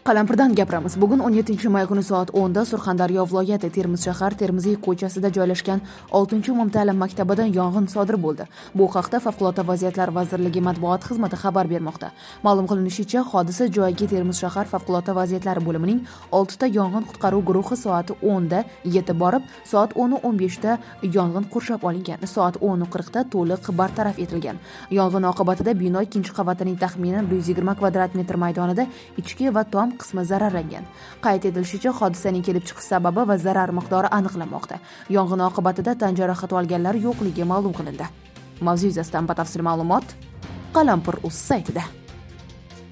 Qalampirdan gapiramiz. Bugun 17 may kuni soat 10 da Surxondaryo viloyati Termiz shahar Termiziy ko'chasida joylashgan 6-umumta'lim maktabida yong'in sodir bo'ldi. Bu haqda Favqulodda vaziyatlar vazirligi matbuot xizmati xabar bermoqda. Ma'lum qilinishicha, hodisa joyiga Termiz shahar Favqulodda vaziyatlar bo'limining 6 ta yong'in qutqaruv guruhi soat 10 da yetib borib, soat 10:15 da yong'in qurshab olingan. Soat 10:40 da to'liq bartaraf etilgan. Yong'in oqibatida bino 2-qavatining taxminan 120 kvadrat metr maydonida ichki va tom qismi zararlangan. Qayd etilishicha, hodisaning kelib chiqish sababi va zarar miqdori aniqlanmoqda. Yong'in oqibatida tan jarohati olganlar yo'qligi ma'lum qilindi. Mavzu yuzasidan batafsil ma'lumot Qalampir.uz saytida.